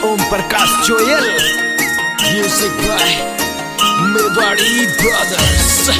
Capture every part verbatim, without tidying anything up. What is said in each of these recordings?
Om Prakash Choyal, music by Mewari brothers.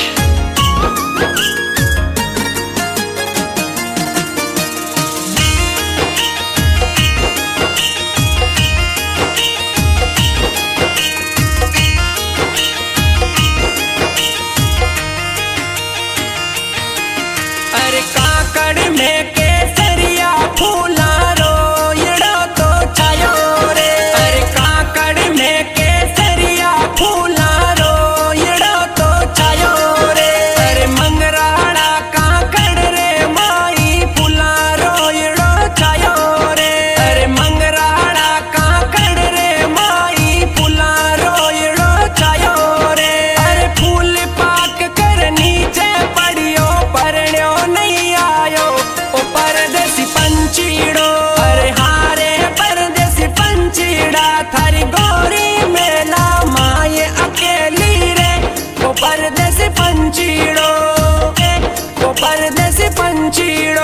अरे काकड़ में केसरिया फूला रोयड़ो तो छायो रे। अरे काकड़ में केसरिया फूला रोयड़ो तो छायो रे। अरे मंगराड़ा काकड़ रे माई फूला रोयड़ो छायो रे। अरे मंगराड़ा काकड़ रे माई फूला रोयड़ो छायो रे। अरे फूल पाक कर नीचे पड़ियो परण्यो नहीं आयो ओ परदेसी पंचीड़ो। अरे हारे परदेसी पंचीड़ा थारी गोरी मेला माए अकेली रे ओ परदेसी पंचीड़ो। ए, ओ परदेसी पंचीड़ो।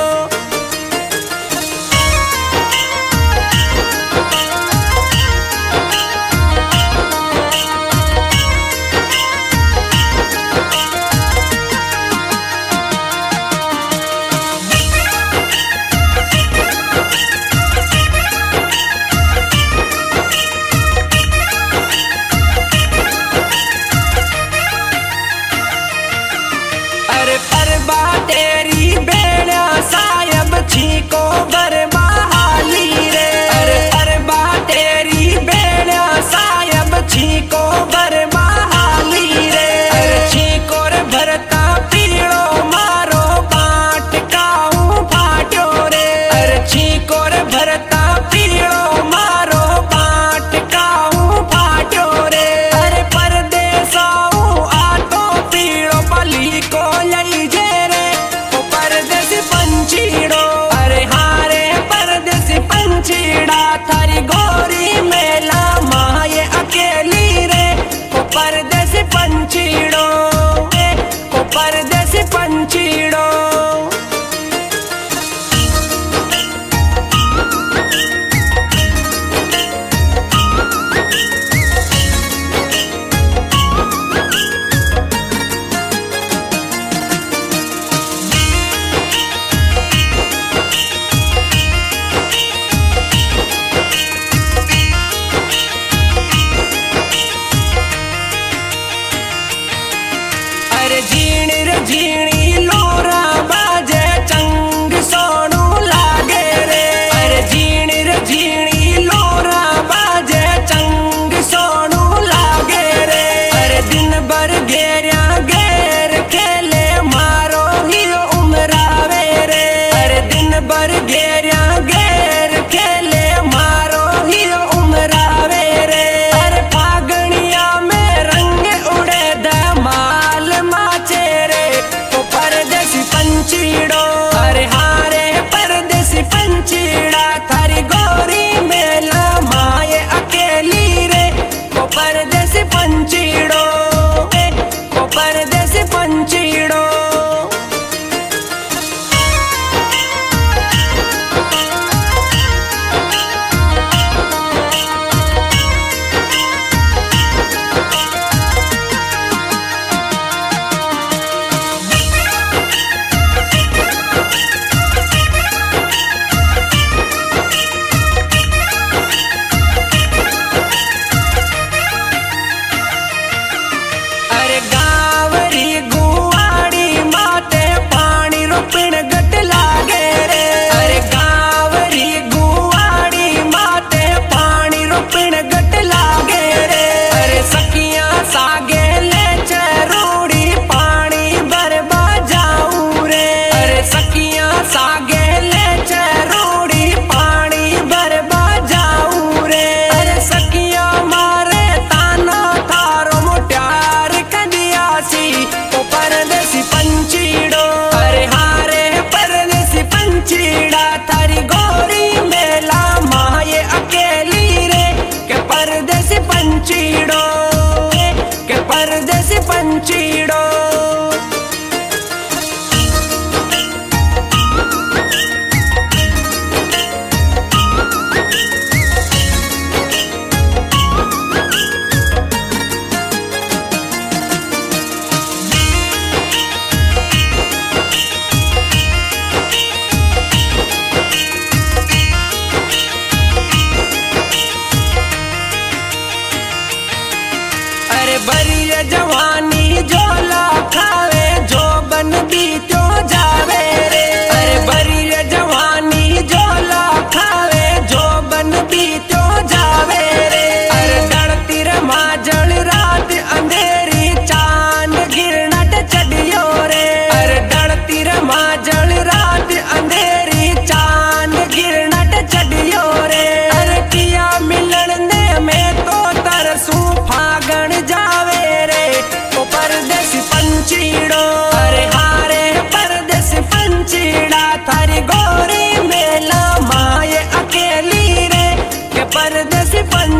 अरे परबा तेरी बेड़ा सायब छीको बरबा हाली रे। अरे परबा तेरी बेड़ा सायब छीको बरबा हाली रे। अरे छीको रे भरता पीड़ो मारो बाट काऊ फाट्यो रे। अरे छीको रे भरता पीड़ो मारो बाट काऊ फाट्यो रे। अरे परदेसाऊ आतो पीड़ो पली को लई जे रे ओ परदेसी पंचीड़ो। अरे हारे परदेसी पंचीड़ा थारी गोरी मेला माए अकेली रे ओ परदेसी पंचीड़ो। ए, ओ परदेसी पंचीड़ो। अरे झीणी रे झीणी लोरा बाजे चंग सोनू लागे रे। अरे झीणी रे झीणी लोरा बाजे चंग सोनू लागे रे। अरे दिन भर घेरिया घेर खेले मारो ही उमरावे रे। अरे दिन भर घेरिया घेर खेले मारो ही उमरावे रे। अरे फागणिया में रंग उड़े धमाल माचे रे ओ परदेसी पंचीड़ो। अरे हारे परदेसी पंचीड़ा थारी गोरी मेला माए अकेली रे ओ परदेसी पंचीड़ो। ए, ओ परदेसी पंचीड़ो। अरे गावरी गुआड़ी माते पानी रोपण गट लागे रे। अरे गावरी गुआड़ी माते पानी रोपण गट लागे रे। अरे सखियां सागे ले चरूड़ी पानी बरबा जाऊं रे। अरे सखियां सागे ले चरूड़ी पानी बरबा जाऊं रे। अरे सखियां मारे ताना थारो मुट्यार कदियासी ओ परदेसी पंचीड़ो। अरे हारे परदेसी पंचीड़ा थारी गोरी मेला माए अकेली रे के परदेसी पंचीड़ो। ए, के परदेसी पंचीड़ो।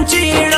पंचीड़ा